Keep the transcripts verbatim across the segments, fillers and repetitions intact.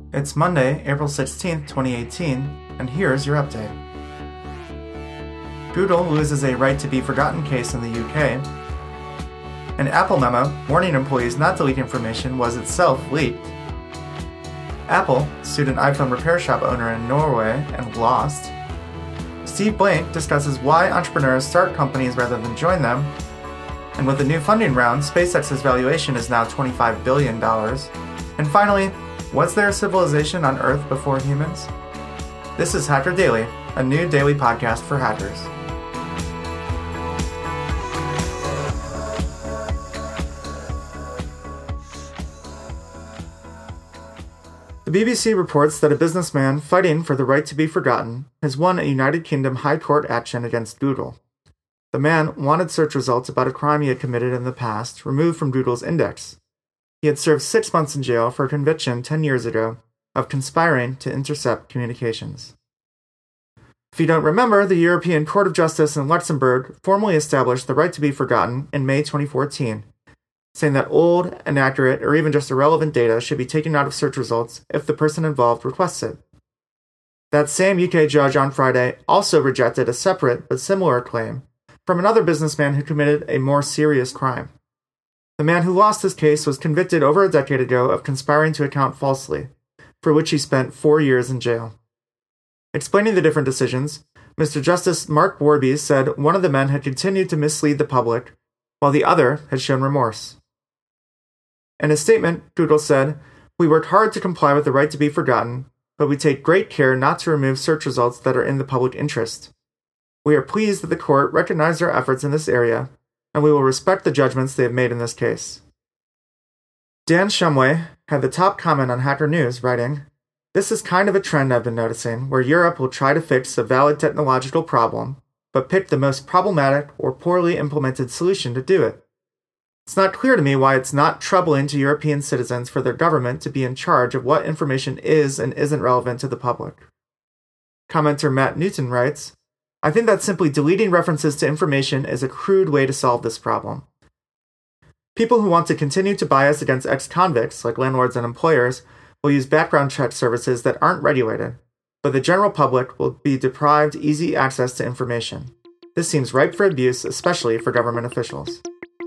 It's Monday, April sixteenth, twenty eighteen, and here's your update. Google loses a right-to-be-forgotten case in the U K. An Apple memo warning employees not to leak information was itself leaked. Apple sued an iPhone repair shop owner in Norway and lost. Steve Blank discusses why entrepreneurs start companies rather than join them. And with a new funding round, SpaceX's valuation is now twenty-five billion dollars. And finally, was there a civilization on Earth before humans? This is Hacker Daily, a new daily podcast for hackers. The B B C reports that a businessman fighting for the right to be forgotten has won a United Kingdom High Court action against Google. The man wanted search results about a crime he had committed in the past removed from Google's index. He had served six months in jail for a conviction ten years ago of conspiring to intercept communications. If you don't remember, the European Court of Justice in Luxembourg formally established the right to be forgotten in May twenty fourteen, saying that old, inaccurate, or even just irrelevant data should be taken out of search results if the person involved requests it. That same U K judge on Friday also rejected a separate but similar claim from another businessman who committed a more serious crime. The man who lost his case was convicted over a decade ago of conspiring to account falsely, for which he spent four years in jail. Explaining the different decisions, Mister Justice Mark Warby said one of the men had continued to mislead the public, while the other had shown remorse. In a statement, Google said, "We work hard to comply with the right to be forgotten, but we take great care not to remove search results that are in the public interest. We are pleased that the court recognized our efforts in this area, and we will respect the judgments they have made in this case." Dan Shumway had the top comment on Hacker News, writing, "This is kind of a trend I've been noticing, where Europe will try to fix a valid technological problem, but pick the most problematic or poorly implemented solution to do it. It's not clear to me why it's not troubling to European citizens for their government to be in charge of what information is and isn't relevant to the public." Commenter Matt Newton writes, "I think that simply deleting references to information is a crude way to solve this problem. People who want to continue to bias against ex-convicts, like landlords and employers, will use background check services that aren't regulated, but the general public will be deprived easy access to information. This seems ripe for abuse, especially for government officials."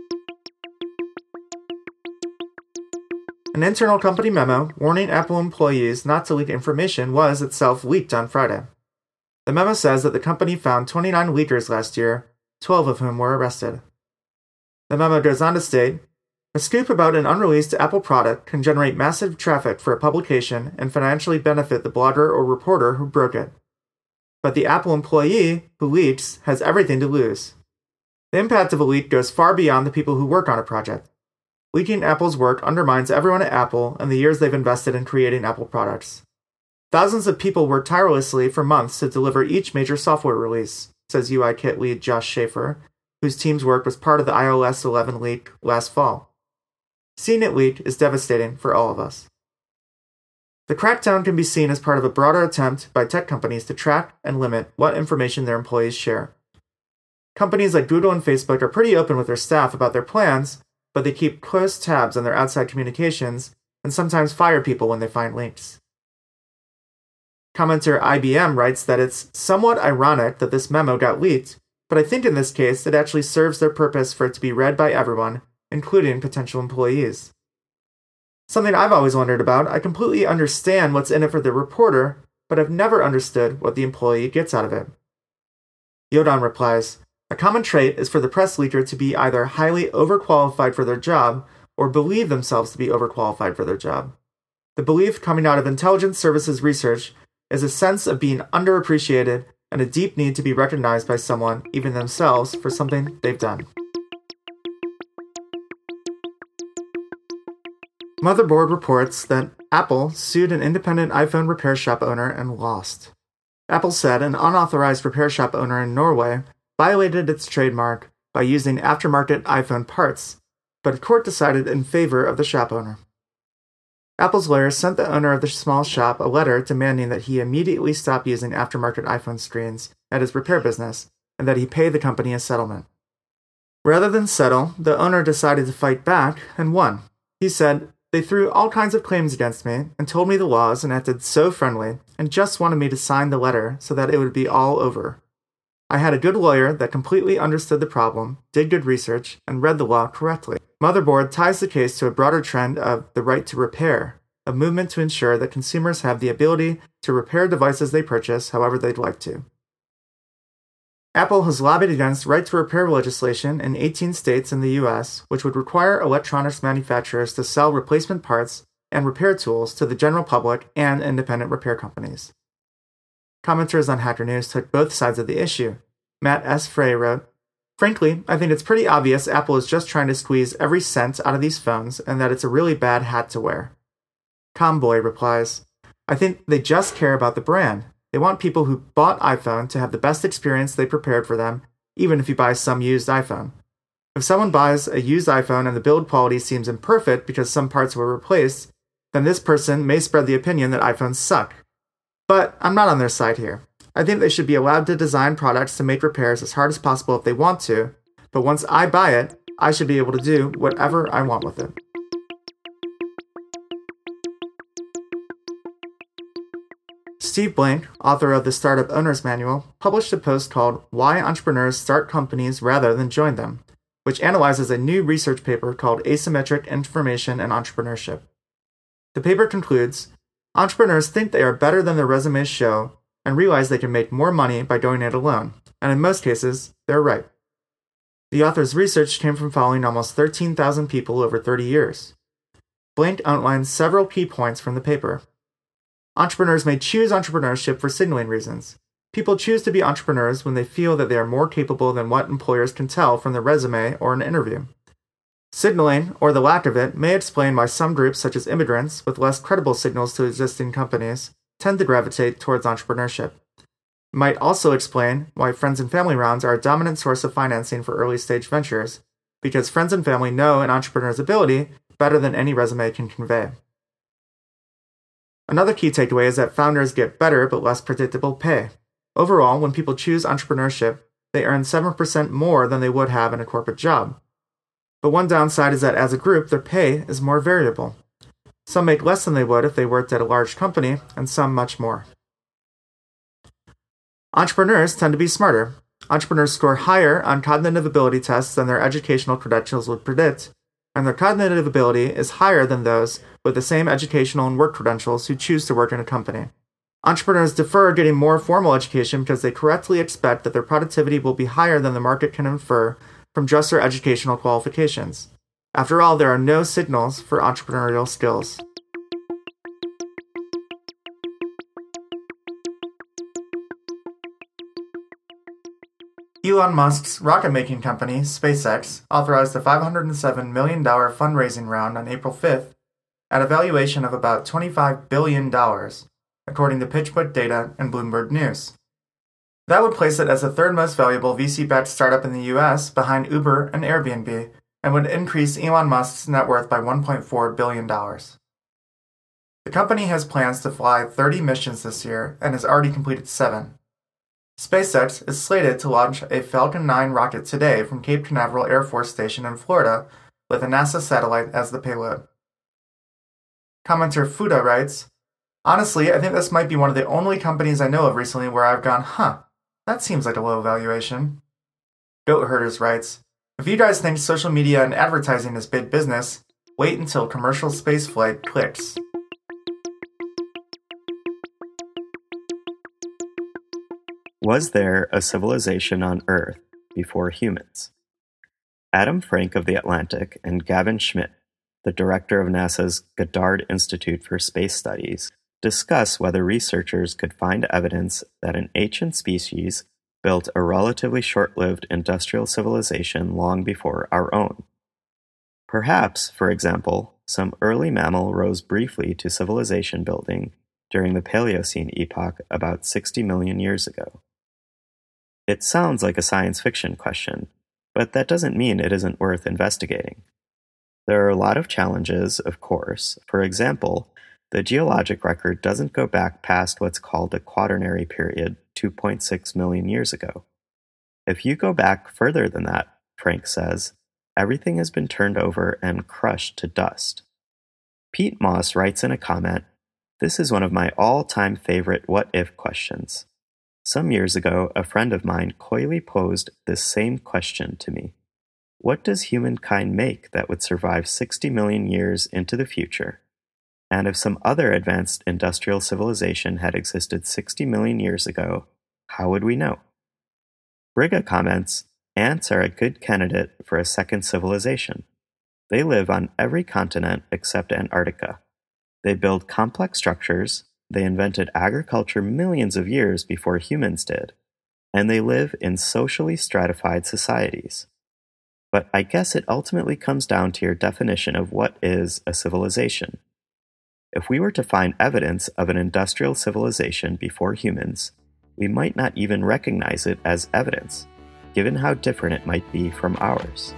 An internal company memo warning Apple employees not to leak information was itself leaked on Friday. The memo says that the company found twenty-nine leakers last year, twelve of whom were arrested. The memo goes on to state, "A scoop about an unreleased Apple product can generate massive traffic for a publication and financially benefit the blogger or reporter who broke it. But the Apple employee who leaks has everything to lose. The impact of a leak goes far beyond the people who work on a project. Leaking Apple's work undermines everyone at Apple and the years they've invested in creating Apple products. Thousands of people work tirelessly for months to deliver each major software release," says U I Kit lead Josh Schaefer, whose team's work was part of the i O S eleven leak last fall. "Seeing it leak is devastating for all of us." The crackdown can be seen as part of a broader attempt by tech companies to track and limit what information their employees share. Companies like Google and Facebook are pretty open with their staff about their plans, but they keep close tabs on their outside communications and sometimes fire people when they find leaks. Commenter I B M writes that it's somewhat ironic that this memo got leaked, but I think in this case it actually serves their purpose for it to be read by everyone, including potential employees. Something I've always wondered about, I completely understand what's in it for the reporter, but I've never understood what the employee gets out of it. Yodan replies, "A common trait is for the press leaker to be either highly overqualified for their job or believe themselves to be overqualified for their job. The belief coming out of intelligence services research is a sense of being underappreciated and a deep need to be recognized by someone, even themselves, for something they've done." Motherboard reports that Apple sued an independent iPhone repair shop owner and lost. Apple said an unauthorized repair shop owner in Norway violated its trademark by using aftermarket iPhone parts, but a court decided in favor of the shop owner. Apple's lawyers sent the owner of the small shop a letter demanding that he immediately stop using aftermarket iPhone screens at his repair business and that he pay the company a settlement. Rather than settle, the owner decided to fight back and won. He said, They threw all kinds of claims against me and told me the laws and acted so friendly and just wanted me to sign the letter so that it would be all over. I had a good lawyer that completely understood the problem, did good research, and read the law correctly. Motherboard ties the case to a broader trend of the right to repair, a movement to ensure that consumers have the ability to repair devices they purchase however they'd like to. Apple has lobbied against right to repair legislation in eighteen states in the U S, which would require electronics manufacturers to sell replacement parts and repair tools to the general public and independent repair companies. Commenters on Hacker News took both sides of the issue. Matt S. Frey wrote, "Frankly, I think it's pretty obvious Apple is just trying to squeeze every cent out of these phones and that it's a really bad hat to wear." Comboy replies, "I think they just care about the brand. They want people who bought iPhone to have the best experience they prepared for them, even if you buy some used iPhone. If someone buys a used iPhone and the build quality seems imperfect because some parts were replaced, then this person may spread the opinion that iPhones suck. But I'm not on their side here. I think they should be allowed to design products to make repairs as hard as possible if they want to, but once I buy it, I should be able to do whatever I want with it." Steve Blank, author of the Startup Owner's Manual, published a post called Why Entrepreneurs Start Companies Rather Than Join Them, which analyzes a new research paper called Asymmetric Information and Entrepreneurship. The paper concludes, entrepreneurs think they are better than their resumes show and realize they can make more money by going it alone, and in most cases, they're right. The author's research came from following almost thirteen thousand people over thirty years. Blank outlines several key points from the paper. Entrepreneurs may choose entrepreneurship for signaling reasons. People choose to be entrepreneurs when they feel that they are more capable than what employers can tell from their resume or an interview. Signaling, or the lack of it, may explain why some groups such as immigrants, with less credible signals to existing companies, tend to gravitate towards entrepreneurship. It might also explain why friends and family rounds are a dominant source of financing for early-stage ventures, because friends and family know an entrepreneur's ability better than any resume can convey. Another key takeaway is that founders get better but less predictable pay. Overall, when people choose entrepreneurship, they earn seven percent more than they would have in a corporate job. But one downside is that as a group, their pay is more variable. Some make less than they would if they worked at a large company, and some much more. Entrepreneurs tend to be smarter. Entrepreneurs score higher on cognitive ability tests than their educational credentials would predict, and their cognitive ability is higher than those with the same educational and work credentials who choose to work in a company. Entrepreneurs defer getting more formal education because they correctly expect that their productivity will be higher than the market can infer from just their educational qualifications. After all, there are no signals for entrepreneurial skills. Elon Musk's rocket-making company, SpaceX, authorized a five hundred seven million dollars fundraising round on April fifth at a valuation of about twenty-five billion dollars, according to PitchBook data and Bloomberg News. That would place it as the third most valuable V C-backed startup in the U S behind Uber and Airbnb, and would increase Elon Musk's net worth by one point four billion dollars. The company has plans to fly thirty missions this year and has already completed seven. SpaceX is slated to launch a Falcon nine rocket today from Cape Canaveral Air Force Station in Florida with a NASA satellite as the payload. Commenter Fuda writes, "Honestly, I think this might be one of the only companies I know of recently where I've gone, huh, that seems like a low valuation." Goat Herders writes, "If you guys think social media and advertising is big business, wait until commercial spaceflight clicks." Was there a civilization on Earth before humans? Adam Frank of The Atlantic and Gavin Schmidt, the director of NASA's Goddard Institute for Space Studies, discuss whether researchers could find evidence that an ancient species built a relatively short-lived industrial civilization long before our own. Perhaps, for example, some early mammal rose briefly to civilization building during the Paleocene epoch about sixty million years ago. It sounds like a science fiction question, but that doesn't mean it isn't worth investigating. There are a lot of challenges, of course. For example, the geologic record doesn't go back past what's called the Quaternary period two point six million years ago. If you go back further than that, Frank says, everything has been turned over and crushed to dust. Pete Moss writes in a comment, "This is one of my all-time favorite what-if questions. Some years ago, a friend of mine coyly posed this same question to me. What does humankind make that would survive sixty million years into the future? And if some other advanced industrial civilization had existed sixty million years ago, how would we know?" Brigga comments, "Ants are a good candidate for a second civilization. They live on every continent except Antarctica. They build complex structures, they invented agriculture millions of years before humans did, and they live in socially stratified societies. But I guess it ultimately comes down to your definition of what is a civilization. If we were to find evidence of an industrial civilization before humans, we might not even recognize it as evidence, given how different it might be from ours."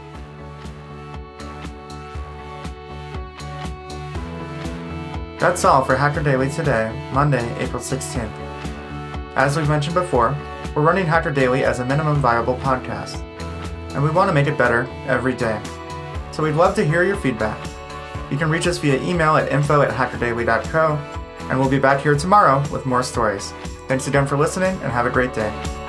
That's all for Hacker Daily today, Monday, April sixteenth. As we've mentioned before, we're running Hacker Daily as a minimum viable podcast, and we want to make it better every day. So we'd love to hear your feedback. You can reach us via email at info at hackerdaily dot co, and we'll be back here tomorrow with more stories. Thanks again for listening, and have a great day.